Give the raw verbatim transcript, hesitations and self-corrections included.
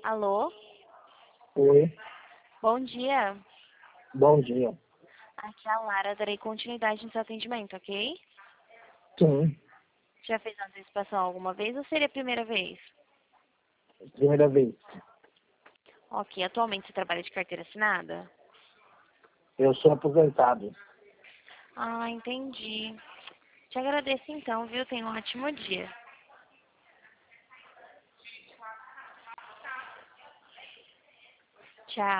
Alô? Oi, Bom dia. bom dia. Aqui é a Lara, darei continuidade no seu atendimento, ok? Sim, Já fez antecipação alguma vez ou seria a primeira vez? primeira vez. Ok, atualmente você trabalha de carteira assinada? Eu sou aposentado. Ah, entendi. Te agradeço então, viu? Tenha um ótimo dia. Tchau.